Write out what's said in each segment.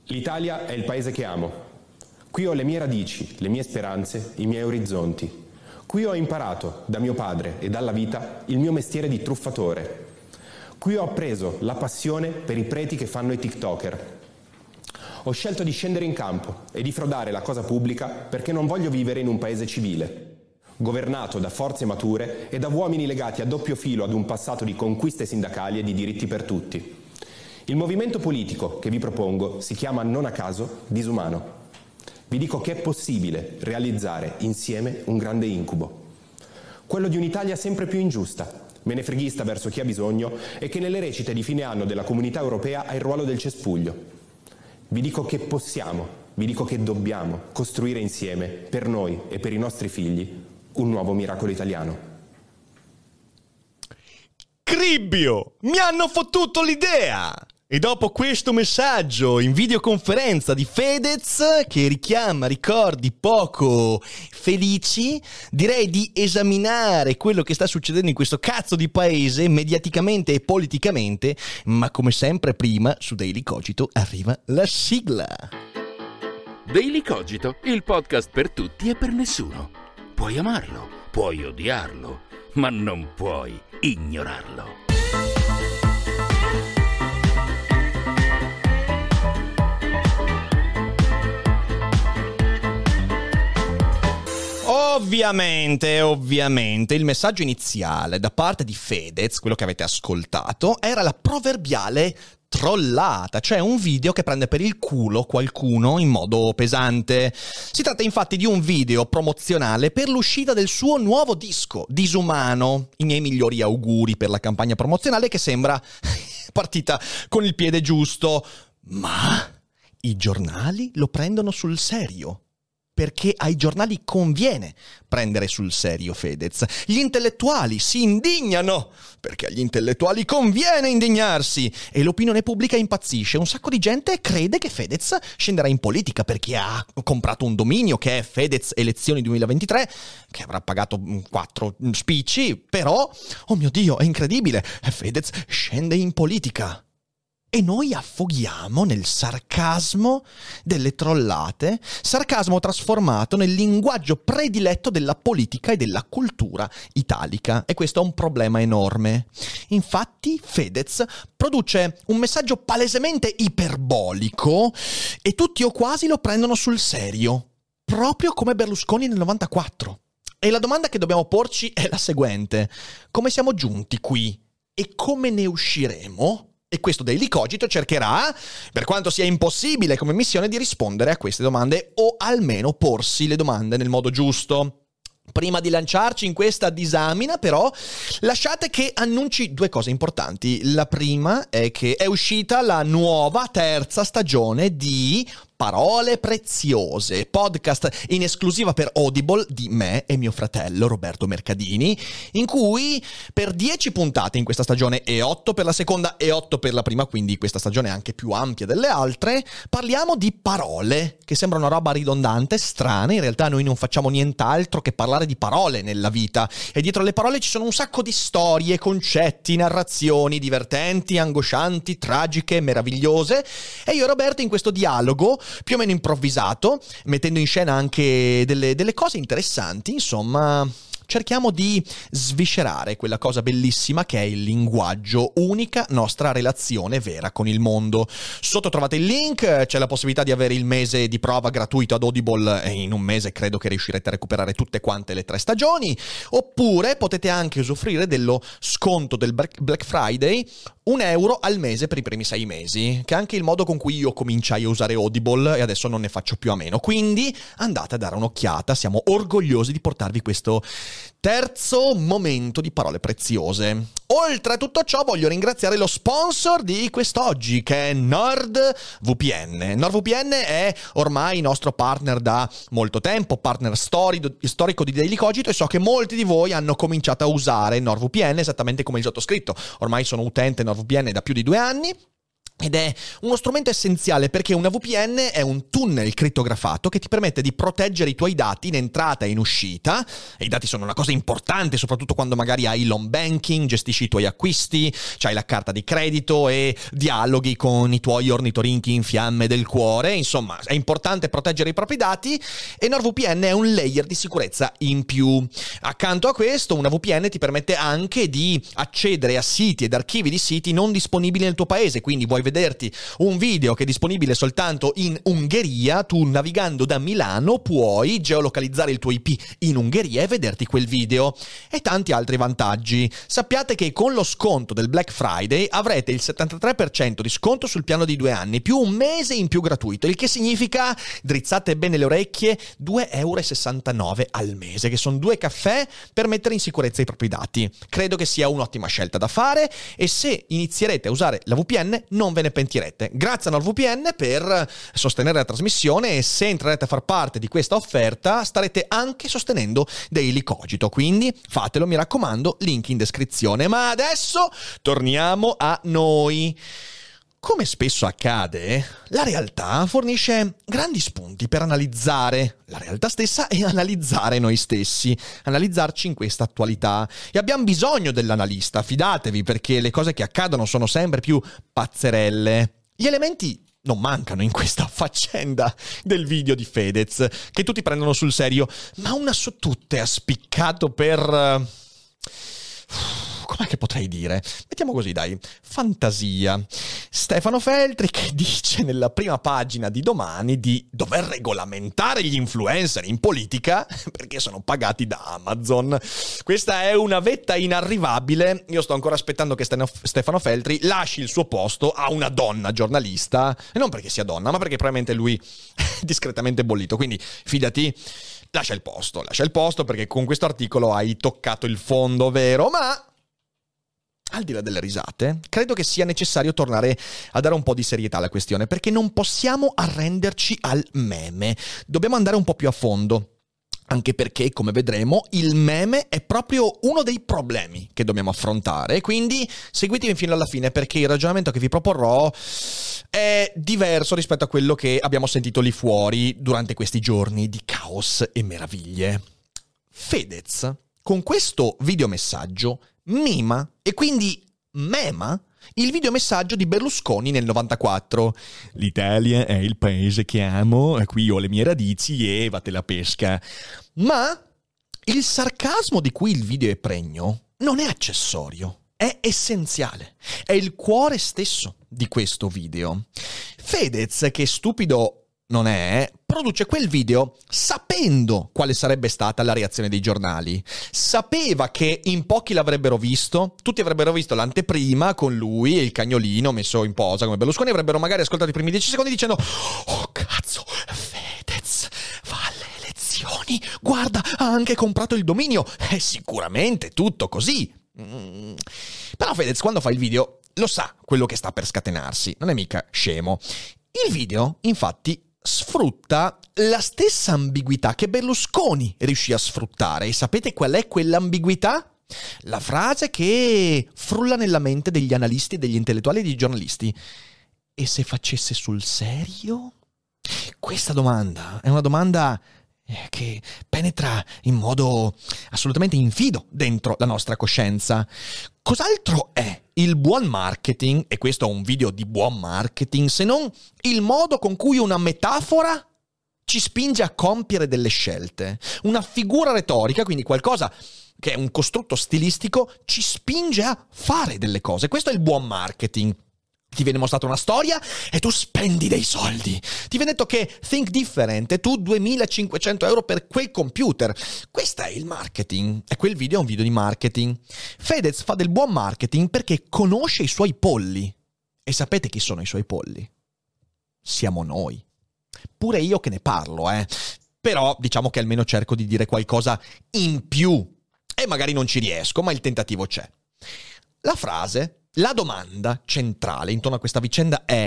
L'Italia è il paese che amo. Qui ho le mie radici, le mie speranze, i miei orizzonti. Qui ho imparato, da mio padre e dalla vita, il mio mestiere di truffatore. Qui ho appreso la passione per i preti che fanno i TikToker. Ho scelto di scendere in campo e di frodare la cosa pubblica perché non voglio vivere in un paese civile, governato da forze mature e da uomini legati a doppio filo ad un passato di conquiste sindacali e di diritti per tutti. Il movimento politico che vi propongo si chiama, non a caso, Disumano. Vi dico che è possibile realizzare insieme un grande incubo. Quello di un'Italia sempre più ingiusta, menefreghista verso chi ha bisogno e che nelle recite di fine anno della Comunità Europea ha il ruolo del cespuglio. Vi dico che possiamo, vi dico che dobbiamo costruire insieme, per noi e per i nostri figli, un nuovo miracolo italiano. Cribbio! Mi hanno fottuto l'idea! E dopo questo messaggio in videoconferenza di Fedez, che richiama ricordi poco felici, direi di esaminare quello che sta succedendo in questo cazzo di paese, mediaticamente e politicamente, ma come sempre prima, su Daily Cogito arriva la sigla. Daily Cogito, il podcast per tutti e per nessuno. Puoi amarlo, puoi odiarlo, ma non puoi ignorarlo. Ovviamente, il messaggio iniziale da parte di Fedez, quello che avete ascoltato, era la proverbiale trollata, cioè un video che prende per il culo qualcuno in modo pesante. Si tratta infatti di un video promozionale per l'uscita del suo nuovo disco, Disumano. I miei migliori auguri per la campagna promozionale che sembra partita con il piede giusto, ma i giornali lo prendono sul serio. Perché ai giornali conviene prendere sul serio Fedez. Gli intellettuali si indignano, perché agli intellettuali conviene indignarsi. E l'opinione pubblica impazzisce. Un sacco di gente crede che Fedez scenderà in politica perché ha comprato un dominio che è Fedez Elezioni 2023, che avrà pagato 4 spicci, però, oh mio Dio, è incredibile, Fedez scende in politica. E noi affoghiamo nel sarcasmo delle trollate, sarcasmo trasformato nel linguaggio prediletto della politica e della cultura italica. E questo è un problema enorme. Infatti Fedez produce un messaggio palesemente iperbolico e tutti o quasi lo prendono sul serio, proprio come Berlusconi nel 94. E la domanda che dobbiamo porci è la seguente: come siamo giunti qui e come ne usciremo? E questo Daily Cogito cercherà, per quanto sia impossibile come missione, di rispondere a queste domande o almeno porsi le domande nel modo giusto. Prima di lanciarci in questa disamina, però, lasciate che annunci 2 cose importanti. La prima è che è uscita la nuova 3ª stagione di Parole Preziose, podcast in esclusiva per Audible di me e mio fratello Roberto Mercadini, in cui per 10 puntate in questa stagione e 8 per la seconda e 8 per la prima, quindi questa stagione è anche più ampia delle altre, parliamo di parole, che sembra una roba ridondante, strana. In realtà noi non facciamo nient'altro che parlare di parole nella vita, e dietro le parole ci sono un sacco di storie, concetti, narrazioni divertenti, angoscianti, tragiche, meravigliose, e io e Roberto in questo dialogo più o meno improvvisato, mettendo in scena anche delle cose interessanti, insomma, cerchiamo di sviscerare quella cosa bellissima che è il linguaggio, unica nostra relazione vera con il mondo. Sotto trovate il link, c'è la possibilità di avere il mese di prova gratuito ad Audible e in un mese credo che riuscirete a recuperare tutte quante le 3 stagioni, oppure potete anche usufruire dello sconto del Black Friday, €1 al mese per i primi 6 mesi, che è anche il modo con cui io cominciai a usare Audible e adesso non ne faccio più a meno. Quindi andate a dare un'occhiata, siamo orgogliosi di portarvi questo terzo momento di Parole Preziose. Oltre a tutto ciò voglio ringraziare lo sponsor di quest'oggi, che è NordVPN. NordVPN è ormai nostro partner da molto tempo, partner storico di Daily Cogito, e so che molti di voi hanno cominciato a usare NordVPN esattamente come il sottoscritto. Ormai sono utente NordVPN da più di 2 anni. Ed è uno strumento essenziale perché una VPN è un tunnel crittografato che ti permette di proteggere i tuoi dati in entrata e in uscita. E i dati sono una cosa importante, soprattutto quando magari hai l'home banking, gestisci i tuoi acquisti, c'hai la carta di credito e dialoghi con i tuoi ornitorinchi in fiamme del cuore. Insomma, è importante proteggere i propri dati e NordVPN è un layer di sicurezza in più. Accanto a questo, una VPN ti permette anche di accedere a siti ed archivi di siti non disponibili nel tuo paese, quindi vuoi vederti un video che è disponibile soltanto in Ungheria, tu navigando da Milano puoi geolocalizzare il tuo IP in Ungheria e vederti quel video, e tanti altri vantaggi. Sappiate che con lo sconto del Black Friday avrete il 73% di sconto sul piano di 2 anni più un mese in più gratuito, il che significa, drizzate bene le orecchie, 2,69 € al mese, che sono 2 caffè per mettere in sicurezza i propri dati. Credo che sia un'ottima scelta da fare e se inizierete a usare la VPN non ve ne pentirete. Grazie a NordVPN per sostenere la trasmissione, e se entrerete a far parte di questa offerta starete anche sostenendo Daily Cogito, quindi fatelo, mi raccomando, link in descrizione. Ma adesso torniamo a noi. Come spesso accade, la realtà fornisce grandi spunti per analizzare la realtà stessa e analizzare noi stessi, analizzarci in questa attualità. E abbiamo bisogno dell'analista, fidatevi, perché le cose che accadono sono sempre più pazzerelle. Gli elementi non mancano in questa faccenda del video di Fedez, che tutti prendono sul serio, ma una su tutte ha spiccato per... com'è che potrei dire? Mettiamo così, dai, fantasia. Stefano Feltri che dice nella prima pagina di Domani di dover regolamentare gli influencer in politica perché sono pagati da Amazon. Questa è una vetta inarrivabile. Io sto ancora aspettando che Stefano Feltri lasci il suo posto a una donna giornalista, e non perché sia donna, ma perché probabilmente lui è discretamente bollito. Quindi fidati, lascia il posto perché con questo articolo hai toccato il fondo vero. Ma al di là delle risate, credo che sia necessario tornare a dare un po' di serietà alla questione, perché non possiamo arrenderci al meme. Dobbiamo andare un po' più a fondo. Anche perché, come vedremo, il meme è proprio uno dei problemi che dobbiamo affrontare. Quindi seguitemi fino alla fine, perché il ragionamento che vi proporrò è diverso rispetto a quello che abbiamo sentito lì fuori durante questi giorni di caos e meraviglie. Fedez, con questo videomessaggio, mima e quindi mema il videomessaggio di Berlusconi nel 94. L'Italia è il paese che amo, qui ho le mie radici e vate la pesca. Ma il sarcasmo di cui il video è pregno non è accessorio, è essenziale, è il cuore stesso di questo video. Fedez, che stupido non è, produce quel video sapendo quale sarebbe stata la reazione dei giornali. Sapeva che in pochi l'avrebbero visto, tutti avrebbero visto l'anteprima con lui e il cagnolino messo in posa come Berlusconi, avrebbero magari ascoltato i primi 10 secondi dicendo «Oh cazzo, Fedez va alle elezioni, guarda, ha anche comprato il dominio, è sicuramente tutto così». Però Fedez, quando fa il video, lo sa quello che sta per scatenarsi, non è mica scemo. Il video, infatti, sfrutta la stessa ambiguità che Berlusconi riuscì a sfruttare. E sapete qual è quell'ambiguità? La frase che frulla nella mente degli analisti, degli intellettuali e dei giornalisti. E se facesse sul serio? Questa domanda è una domanda che penetra in modo assolutamente infido dentro la nostra coscienza. Cos'altro è il buon marketing, e questo è un video di buon marketing, se non il modo con cui una metafora ci spinge a compiere delle scelte? Una figura retorica, quindi qualcosa che è un costrutto stilistico, ci spinge a fare delle cose. Questo è il buon marketing. Ti viene mostrata una storia e tu spendi dei soldi. Ti viene detto che think different e tu 2.500 euro per quel computer. Questo è il marketing. E quel video è un video di marketing. Fedez fa del buon marketing perché conosce i suoi polli. E sapete chi sono i suoi polli? Siamo noi. Pure io che ne parlo, Però diciamo che almeno cerco di dire qualcosa in più. E magari non ci riesco, ma il tentativo c'è. La frase... La domanda centrale intorno a questa vicenda è: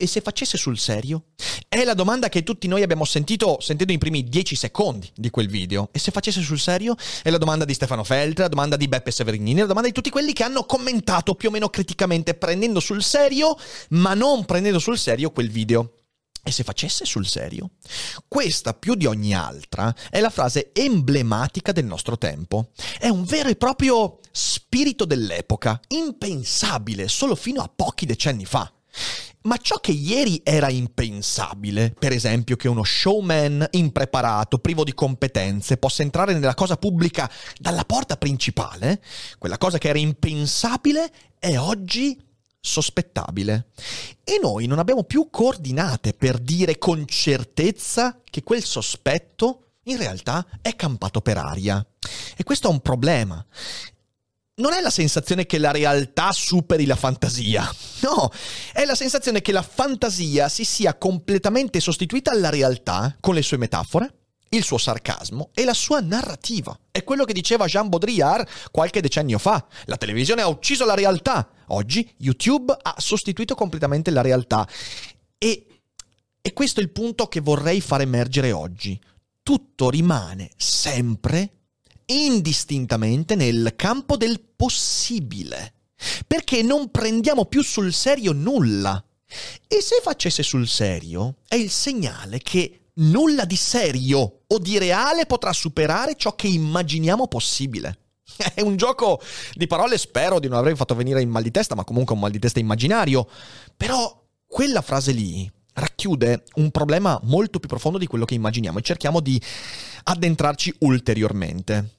E se facesse sul serio? È la domanda che tutti noi abbiamo sentendo i primi 10 secondi di quel video. E se facesse sul serio? È la domanda di Stefano Feltri, la domanda di Beppe Severnini, la domanda di tutti quelli che hanno commentato più o meno criticamente, prendendo sul serio, ma non prendendo sul serio quel video. E se facesse sul serio? Questa, più di ogni altra, è la frase emblematica del nostro tempo. È un vero e proprio spirito dell'epoca, impensabile solo fino a pochi decenni fa. Ma ciò che ieri era impensabile, per esempio che uno showman impreparato, privo di competenze, possa entrare nella cosa pubblica dalla porta principale, quella cosa che era impensabile è oggi sospettabile. E noi non abbiamo più coordinate per dire con certezza che quel sospetto in realtà è campato per aria. E questo è un problema. Non è la sensazione che la realtà superi la fantasia, no, è la sensazione che la fantasia si sia completamente sostituita alla realtà con le sue metafore, il suo sarcasmo e la sua narrativa. È quello che diceva Jean Baudrillard qualche decennio fa. La televisione ha ucciso la realtà. Oggi YouTube ha sostituito completamente la realtà. E questo è il punto che vorrei far emergere oggi. Tutto rimane sempre indistintamente nel campo del possibile, perché non prendiamo più sul serio nulla. E se facesse sul serio è il segnale che nulla di serio o di reale potrà superare ciò che immaginiamo possibile. È un gioco di parole, spero di non aver fatto venire il mal di testa, ma comunque un mal di testa immaginario. Però quella frase lì racchiude un problema molto più profondo di quello che immaginiamo e cerchiamo di addentrarci ulteriormente.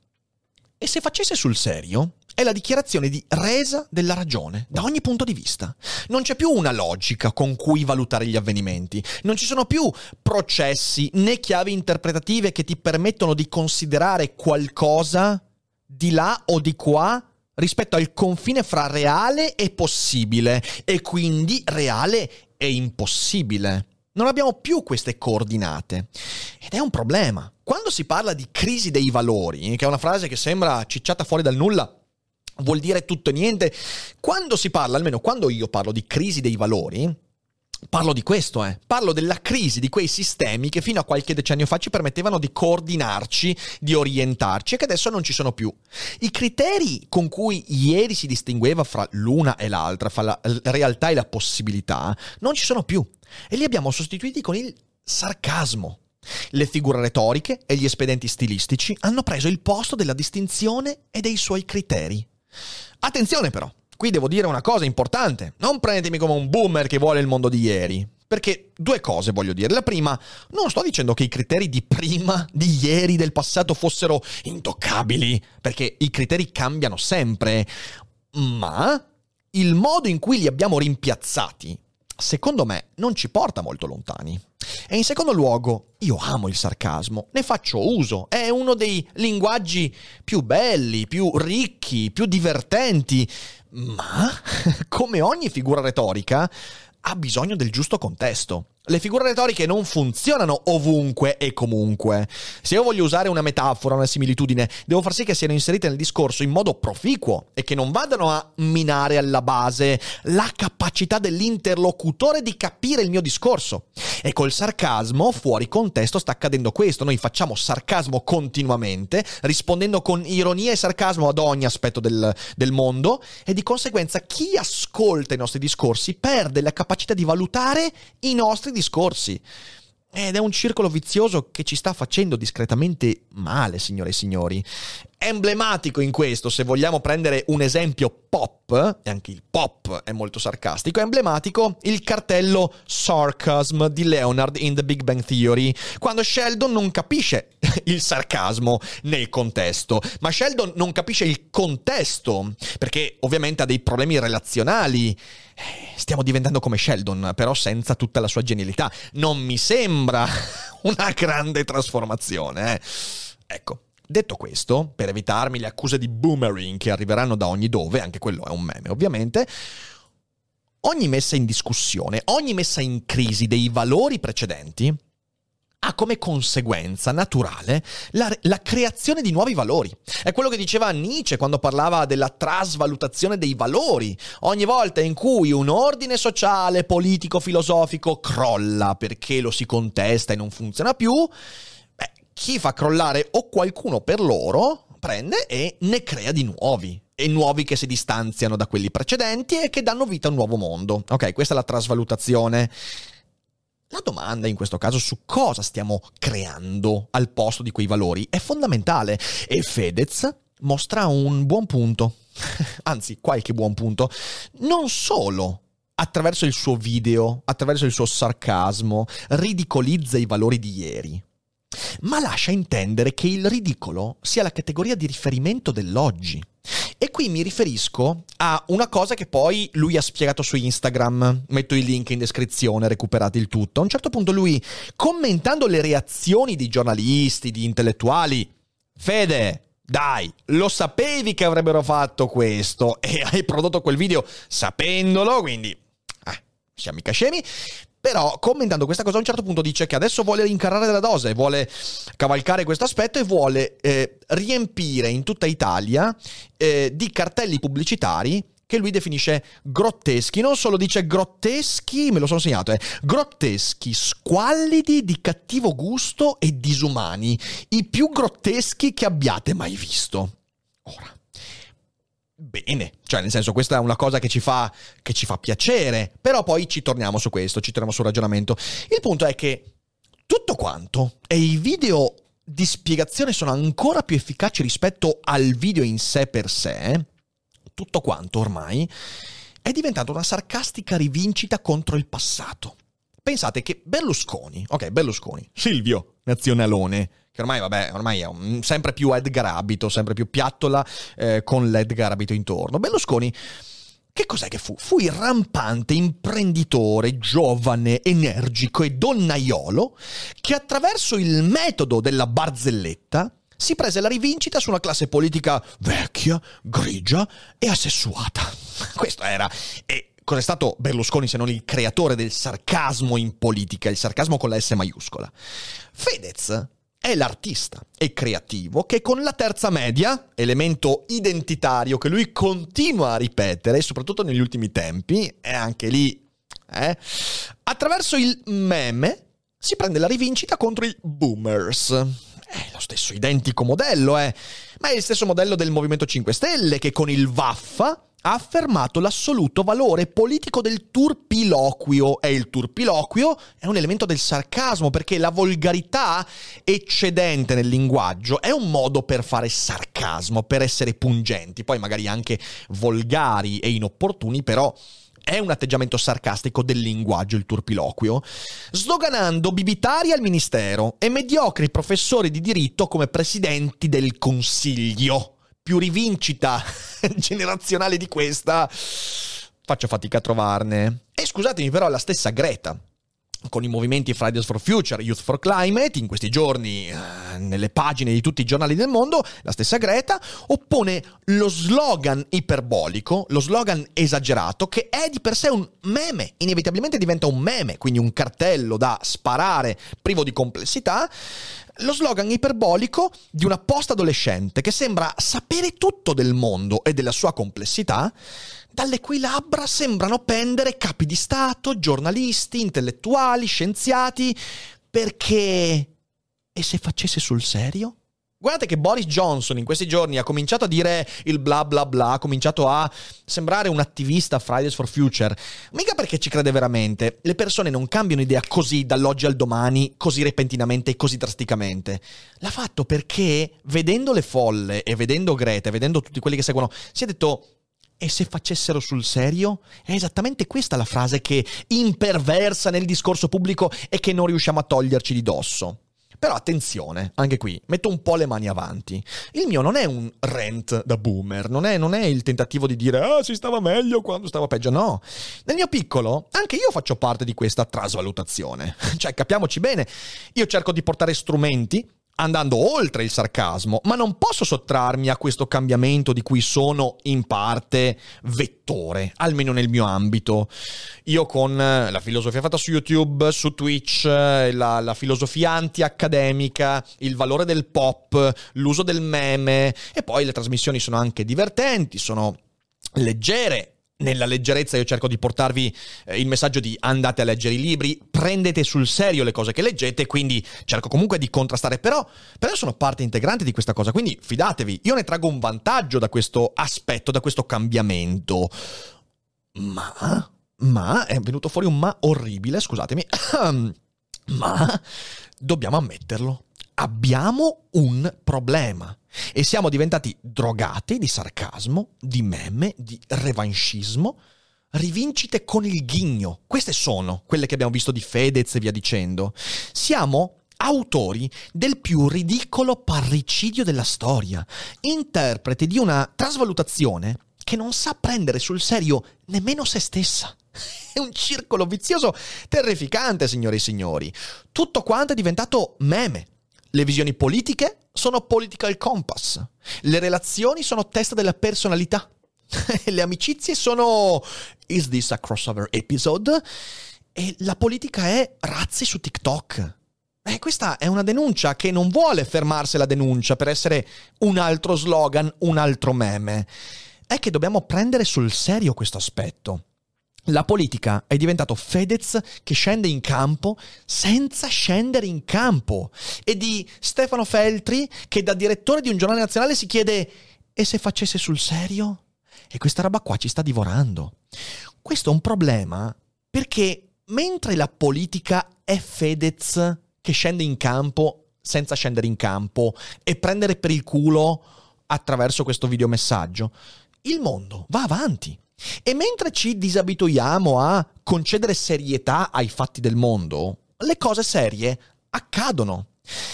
E se facesse sul serio, è la dichiarazione di resa della ragione, da ogni punto di vista. Non c'è più una logica con cui valutare gli avvenimenti, non ci sono più processi né chiavi interpretative che ti permettono di considerare qualcosa di là o di qua rispetto al confine fra reale e possibile, e quindi reale e impossibile. Non abbiamo più queste coordinate ed è un problema. Quando si parla di crisi dei valori, che è una frase che sembra cicciata fuori dal nulla, vuol dire tutto e niente, quando si parla, almeno quando io parlo di crisi dei valori, parlo di questo, parlo della crisi di quei sistemi che fino a qualche decennio fa ci permettevano di coordinarci, di orientarci e che adesso non ci sono più. I criteri con cui ieri si distingueva fra l'una e l'altra, fra la realtà e la possibilità, non ci sono più e li abbiamo sostituiti con il sarcasmo. Le figure retoriche e gli espedienti stilistici hanno preso il posto della distinzione e dei suoi criteri. Attenzione però! Qui devo dire una cosa importante, non prendetemi come un boomer che vuole il mondo di ieri, perché due cose voglio dire. La prima, non sto dicendo che i criteri di prima, di ieri, del passato fossero intoccabili, perché i criteri cambiano sempre, ma il modo in cui li abbiamo rimpiazzati, secondo me, non ci porta molto lontani. E in secondo luogo, io amo il sarcasmo, ne faccio uso, è uno dei linguaggi più belli, più ricchi, più divertenti, ma come ogni figura retorica ha bisogno del giusto contesto. Le figure retoriche non funzionano ovunque e comunque. Se io voglio usare una metafora, una similitudine, devo far sì che siano inserite nel discorso in modo proficuo e che non vadano a minare alla base la capacità dell'interlocutore di capire il mio discorso. E col sarcasmo, fuori contesto, sta accadendo questo. Noi facciamo sarcasmo continuamente, rispondendo con ironia e sarcasmo ad ogni aspetto del mondo, e di conseguenza chi ascolta i nostri discorsi perde la capacità di valutare i nostri discorsi. Ed è un circolo vizioso che ci sta facendo discretamente male, signore e signori. Emblematico in questo, se vogliamo prendere un esempio pop, e anche il pop è molto sarcastico, è emblematico il cartello sarcasm di Leonard in The Big Bang Theory, quando Sheldon non capisce il sarcasmo nel contesto, ma Sheldon non capisce il contesto, perché ovviamente ha dei problemi relazionali. Stiamo diventando come Sheldon, però senza tutta la sua genialità. Non mi sembra una grande trasformazione, Ecco. Detto questo, per evitarmi le accuse di boomerang che arriveranno da ogni dove, anche quello è un meme ovviamente, ogni messa in discussione, ogni messa in crisi dei valori precedenti ha come conseguenza naturale la creazione di nuovi valori. È quello che diceva Nietzsche quando parlava della trasvalutazione dei valori. Ogni volta in cui un ordine sociale, politico, filosofico crolla perché lo si contesta e non funziona più, chi fa crollare o qualcuno per loro prende e ne crea di nuovi. E nuovi che si distanziano da quelli precedenti e che danno vita a un nuovo mondo. Ok, questa è la trasvalutazione. La domanda in questo caso su cosa stiamo creando al posto di quei valori è fondamentale e Fedez mostra un buon punto, anzi qualche buon punto, non solo attraverso il suo video, attraverso il suo sarcasmo, ridicolizza i valori di ieri, ma lascia intendere che il ridicolo sia la categoria di riferimento dell'oggi. E qui mi riferisco a una cosa che poi lui ha spiegato su Instagram, metto il link in descrizione, recuperate il tutto. A un certo punto lui, commentando le reazioni di giornalisti, di intellettuali, Fede, dai, lo sapevi che avrebbero fatto questo e hai prodotto quel video sapendolo, quindi siamo mica scemi. Però, commentando questa cosa, a un certo punto dice che adesso vuole rincarare la dose, vuole cavalcare questo aspetto e vuole riempire in tutta Italia di cartelli pubblicitari che lui definisce grotteschi. Non solo dice grotteschi, me lo sono segnato, grotteschi, squallidi, di cattivo gusto e disumani. I più grotteschi che abbiate mai visto. Ora, bene, cioè nel senso questa è una cosa che ci fa piacere, però poi ci torniamo su questo, ci torniamo sul ragionamento. Il punto è che tutto quanto e i video di spiegazione sono ancora più efficaci rispetto al video in sé per sé. Tutto quanto ormai è diventato una sarcastica rivincita contro il passato. Pensate che Berlusconi, Silvio Nazionalone, che ormai è sempre più Edgar Abito, sempre più piattola con l'Edgar Abito intorno. Berlusconi, che cos'è che fu? Fu il rampante imprenditore, giovane, energico e donnaiolo che attraverso il metodo della barzelletta si prese la rivincita su una classe politica vecchia, grigia e assessuata. Questo era. E cos'è stato Berlusconi se non il creatore del sarcasmo in politica, il sarcasmo con la S maiuscola? Fedez è l'artista e creativo che con la terza media, elemento identitario che lui continua a ripetere, soprattutto negli ultimi tempi, e anche lì, attraverso il meme si prende la rivincita contro i boomers. È lo stesso identico modello, ma è il stesso modello del Movimento 5 Stelle che con il Vaffa ha affermato l'assoluto valore politico del turpiloquio. E il turpiloquio è un elemento del sarcasmo, perché la volgarità eccedente nel linguaggio è un modo per fare sarcasmo, per essere pungenti, poi magari anche volgari e inopportuni, però è un atteggiamento sarcastico del linguaggio, il turpiloquio, sdoganando bibitari al ministero e mediocri professori di diritto come presidenti del Consiglio. Più rivincita generazionale di questa faccio fatica a trovarne. E scusatemi, però la stessa Greta, con i movimenti Fridays for Future, Youth for Climate, in questi giorni nelle pagine di tutti i giornali del mondo, la stessa Greta oppone lo slogan iperbolico, lo slogan esagerato, che è di per sé un meme, inevitabilmente diventa un meme, quindi un cartello da sparare privo di complessità, lo slogan iperbolico di una post-adolescente che sembra sapere tutto del mondo e della sua complessità, dalle cui labbra sembrano pendere capi di Stato, giornalisti, intellettuali, scienziati, perché... E se facesse sul serio? Guardate che Boris Johnson in questi giorni ha cominciato a dire il bla bla bla, ha cominciato a sembrare un attivista Fridays for Future, mica perché ci crede veramente. Le persone non cambiano idea così dall'oggi al domani, così repentinamente e così drasticamente. L'ha fatto perché, vedendo le folle e vedendo Greta e vedendo tutti quelli che seguono, si è detto... E se facessero sul serio? È esattamente questa la frase che imperversa nel discorso pubblico e che non riusciamo a toglierci di dosso. Però attenzione, anche qui, metto un po' le mani avanti. Il mio non è un rant da boomer, non è il tentativo di dire si stava meglio quando stava peggio, no. Nel mio piccolo, anche io faccio parte di questa trasvalutazione. Cioè, capiamoci bene, io cerco di portare strumenti andando oltre il sarcasmo, ma non posso sottrarmi a questo cambiamento di cui sono in parte vettore, almeno nel mio ambito. Io con la filosofia fatta su YouTube, su Twitch, la filosofia anti-accademica, il valore del pop, l'uso del meme, e poi le trasmissioni sono anche divertenti, sono leggere. Nella leggerezza io cerco di portarvi il messaggio di andate a leggere i libri, prendete sul serio le cose che leggete, quindi cerco comunque di contrastare, però sono parte integrante di questa cosa, quindi fidatevi, io ne traggo un vantaggio da questo aspetto, da questo cambiamento. Ma, è venuto fuori un ma orribile, scusatemi, ma dobbiamo ammetterlo, abbiamo un problema. E siamo diventati drogati di sarcasmo, di meme, di revanchismo, rivincite con il ghigno. Queste sono quelle che abbiamo visto di Fedez e via dicendo. Siamo autori del più ridicolo parricidio della storia, interpreti di una trasvalutazione che non sa prendere sul serio nemmeno se stessa. È un circolo vizioso terrificante, signore e signori. Tutto quanto è diventato meme. Le visioni politiche sono political compass. Le relazioni sono testa della personalità. Le amicizie sono is this a crossover episode? E la politica è razzi su TikTok. Questa è una denuncia che non vuole fermarsi la denuncia per essere un altro slogan, un altro meme. È che dobbiamo prendere sul serio questo aspetto. La politica è diventato Fedez che scende in campo senza scendere in campo, e di Stefano Feltri che da direttore di un giornale nazionale si chiede e se facesse sul serio? E questa roba qua ci sta divorando. Questo è un problema perché mentre la politica è Fedez che scende in campo senza scendere in campo e prendere per il culo attraverso questo videomessaggio, il mondo va avanti. E mentre ci disabituiamo a concedere serietà ai fatti del mondo, le cose serie accadono.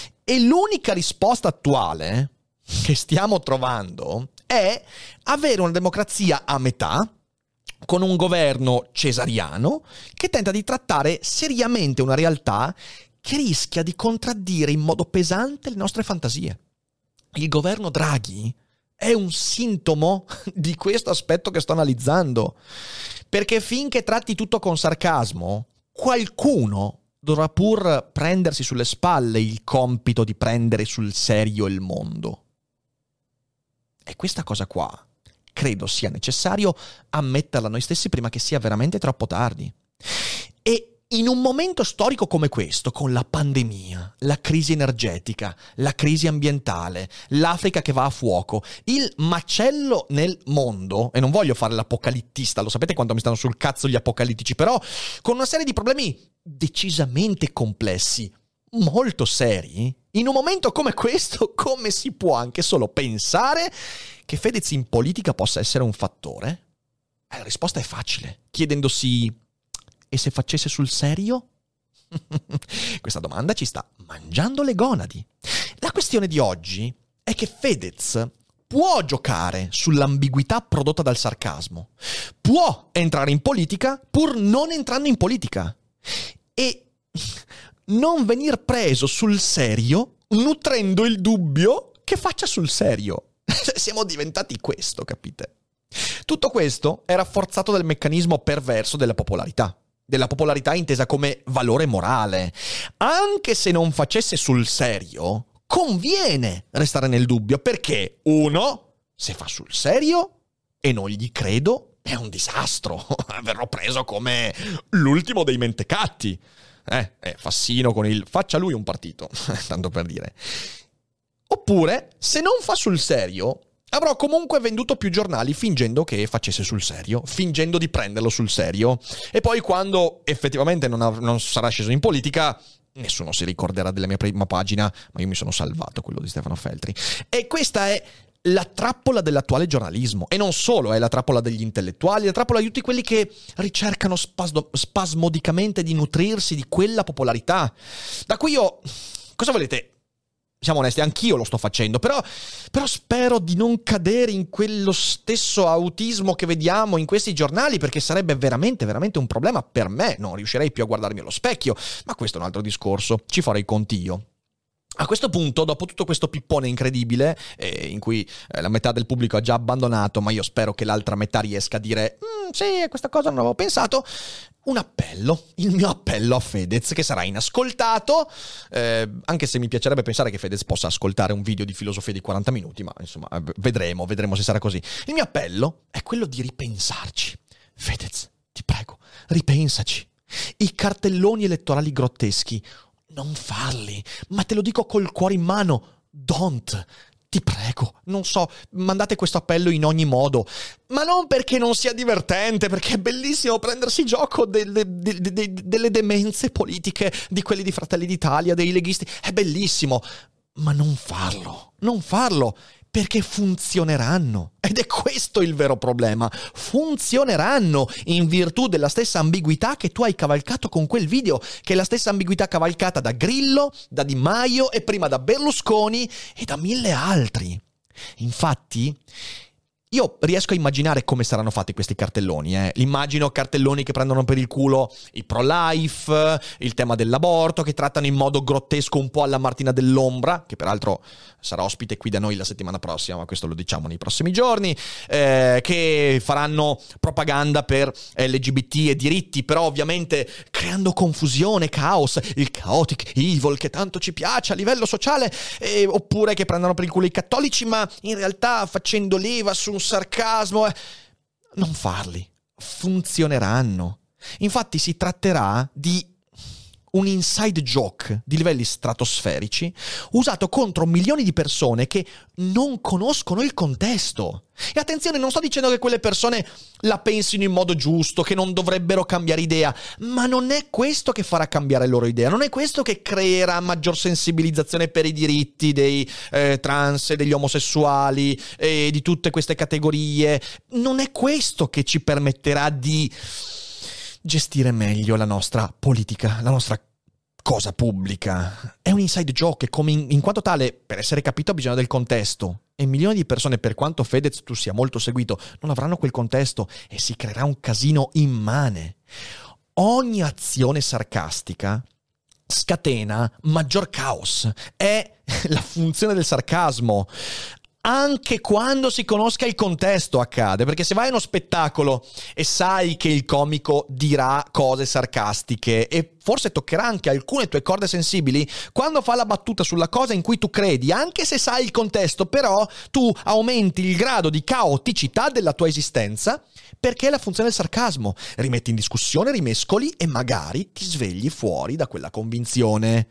E l'unica risposta attuale che stiamo trovando è avere una democrazia a metà, con un governo cesariano che tenta di trattare seriamente una realtà che rischia di contraddire in modo pesante le nostre fantasie. Il governo Draghi è un sintomo di questo aspetto che sto analizzando, perché finché tratti tutto con sarcasmo, qualcuno dovrà pur prendersi sulle spalle il compito di prendere sul serio il mondo. E questa cosa qua credo sia necessario ammetterla noi stessi prima che sia veramente troppo tardi. E in un momento storico come questo, con la pandemia, la crisi energetica, la crisi ambientale, l'Africa che va a fuoco, il macello nel mondo, e non voglio fare l'apocalittista, lo sapete quanto mi stanno sul cazzo gli apocalittici, però con una serie di problemi decisamente complessi, molto seri, in un momento come questo, come si può anche solo pensare che Fedez in politica possa essere un fattore? La risposta è facile, chiedendosi: e se facesse sul serio? Questa domanda ci sta mangiando le gonadi. La questione di oggi è che Fedez può giocare sull'ambiguità prodotta dal sarcasmo, può entrare in politica pur non entrando in politica e non venir preso sul serio nutrendo il dubbio che faccia sul serio. Siamo diventati questo, capite? Tutto questo è rafforzato dal meccanismo perverso della popolarità intesa come valore morale. Anche se non facesse sul serio, conviene restare nel dubbio, perché uno, se fa sul serio e non gli credo, è un disastro. Verrò preso come l'ultimo dei mentecatti. Fassino con il faccia lui un partito, tanto per dire. Oppure, se non fa sul serio, avrò comunque venduto più giornali fingendo che facesse sul serio, fingendo di prenderlo sul serio. E poi quando effettivamente non sarà sceso in politica, nessuno si ricorderà della mia prima pagina, ma io mi sono salvato quello di Stefano Feltri. E questa è la trappola dell'attuale giornalismo. E non solo, è la trappola degli intellettuali, la trappola di tutti quelli che ricercano spasmodicamente di nutrirsi di quella popolarità. Da cui io... Cosa volete? Siamo onesti, anch'io lo sto facendo, però spero di non cadere in quello stesso autismo che vediamo in questi giornali, perché sarebbe veramente, veramente un problema per me. Non riuscirei più a guardarmi allo specchio, ma questo è un altro discorso, ci farò i conti io. A questo punto, dopo tutto questo pippone incredibile, in cui la metà del pubblico ha già abbandonato, ma io spero che l'altra metà riesca a dire sì, questa cosa non avevo pensato, un appello, il mio appello a Fedez, che sarà inascoltato, anche se mi piacerebbe pensare che Fedez possa ascoltare un video di filosofia di 40 minuti, ma insomma, vedremo se sarà così. Il mio appello è quello di ripensarci. Fedez, ti prego, ripensaci. I cartelloni elettorali grotteschi, non farli, ma te lo dico col cuore in mano, don't, ti prego, non so, mandate questo appello in ogni modo, ma non perché non sia divertente, perché è bellissimo prendersi gioco delle demenze politiche di quelli di Fratelli d'Italia, dei leghisti, è bellissimo, ma non farlo, perché funzioneranno. Ed è questo il vero problema. Funzioneranno in virtù della stessa ambiguità che tu hai cavalcato con quel video, che è la stessa ambiguità cavalcata da Grillo, da Di Maio e prima da Berlusconi e da 1000 altri. Infatti, io riesco a immaginare come saranno fatti questi cartelloni. Immagino cartelloni che prendono per il culo i pro-life, il tema dell'aborto, che trattano in modo grottesco un po' alla Martina Dell'Ombra, che peraltro sarà ospite qui da noi la settimana prossima, ma questo lo diciamo nei prossimi giorni, che faranno propaganda per LGBT e diritti, però ovviamente creando confusione, caos, il chaotic evil che tanto ci piace a livello sociale, oppure che prendano per il culo i cattolici, ma in realtà facendo leva su un sarcasmo. Non farli, funzioneranno. Infatti si tratterà di un inside joke di livelli stratosferici usato contro milioni di persone che non conoscono il contesto. E attenzione, non sto dicendo che quelle persone la pensino in modo giusto, che non dovrebbero cambiare idea, ma non è questo che farà cambiare loro idea, non è questo che creerà maggior sensibilizzazione per i diritti dei trans e degli omosessuali e di tutte queste categorie, non è questo che ci permetterà di gestire meglio la nostra politica, la nostra cosa pubblica. È un inside joke e come in quanto tale, per essere capito, ha bisogno del contesto. E milioni di persone, per quanto Fedez tu sia molto seguito, non avranno quel contesto e si creerà un casino immane. Ogni azione sarcastica scatena maggior caos. È la funzione del sarcasmo. Anche quando si conosca il contesto accade, perché se vai a uno spettacolo e sai che il comico dirà cose sarcastiche e forse toccherà anche alcune tue corde sensibili, quando fa la battuta sulla cosa in cui tu credi, anche se sai il contesto, però tu aumenti il grado di caoticità della tua esistenza, perché è la funzione del sarcasmo. Rimetti in discussione, rimescoli e magari ti svegli fuori da quella convinzione.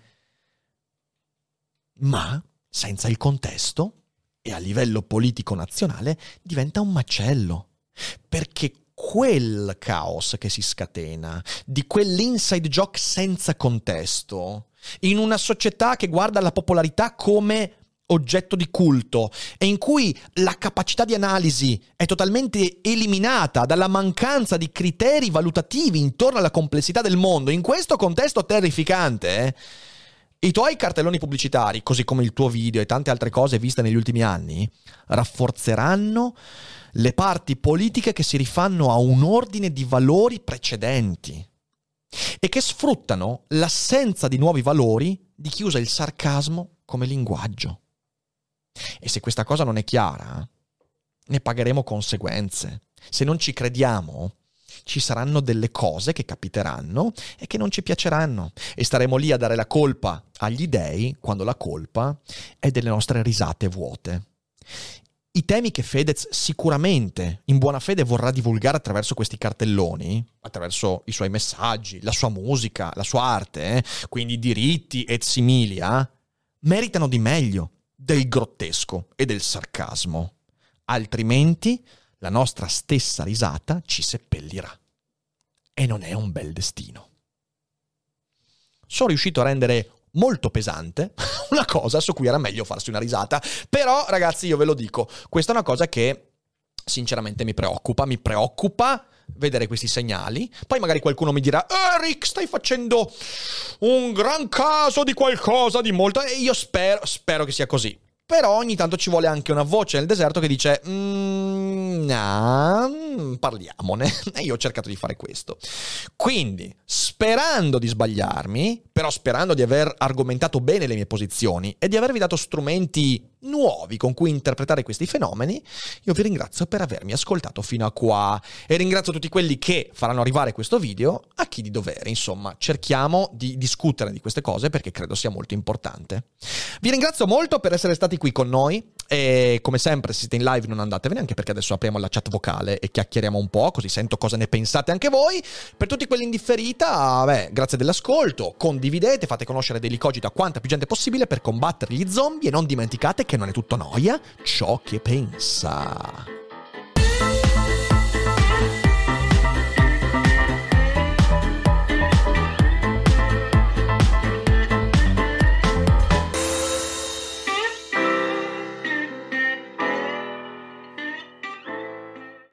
Ma senza il contesto, e a livello politico nazionale, diventa un macello. Perché quel caos che si scatena, di quell'inside joke senza contesto, in una società che guarda la popolarità come oggetto di culto e in cui la capacità di analisi è totalmente eliminata dalla mancanza di criteri valutativi intorno alla complessità del mondo, in questo contesto terrificante, i tuoi cartelloni pubblicitari, così come il tuo video e tante altre cose viste negli ultimi anni, rafforzeranno le parti politiche che si rifanno a un ordine di valori precedenti e che sfruttano l'assenza di nuovi valori di chi usa il sarcasmo come linguaggio. E se questa cosa non è chiara, ne pagheremo conseguenze. Se non ci crediamo, ci saranno delle cose che capiteranno e che non ci piaceranno e staremo lì a dare la colpa agli dèi quando la colpa è delle nostre risate vuote. I temi che Fedez sicuramente in buona fede vorrà divulgare attraverso questi cartelloni, attraverso i suoi messaggi, la sua musica, la sua arte, quindi diritti et similia, meritano di meglio del grottesco e del sarcasmo. Altrimenti la nostra stessa risata ci seppellirà. E non è un bel destino. Sono riuscito a rendere molto pesante una cosa su cui era meglio farsi una risata. Però, ragazzi, io ve lo dico, questa è una cosa che sinceramente mi preoccupa vedere questi segnali. Poi magari qualcuno mi dirà: Rick, stai facendo un gran caso di qualcosa di molto... E io spero che sia così. Però ogni tanto ci vuole anche una voce nel deserto che dice parliamone. E io ho cercato di fare questo. Quindi, sperando di sbagliarmi, però sperando di aver argomentato bene le mie posizioni e di avervi dato strumenti nuovi con cui interpretare questi fenomeni, io vi ringrazio per avermi ascoltato fino a qua e ringrazio tutti quelli che faranno arrivare questo video a chi di dovere. Insomma, cerchiamo di discutere di queste cose perché credo sia molto importante. Vi ringrazio molto per essere stati qui con noi e come sempre se siete in live non andatevene, anche perché adesso apriamo la chat vocale e chiacchieriamo un po', così sento cosa ne pensate anche voi. Per tutti quelli in differita, grazie dell'ascolto, condividete, fate conoscere Daily Cogito a quanta più gente possibile per combattere gli zombie e non dimenticate che non è tutto noia ciò che pensa.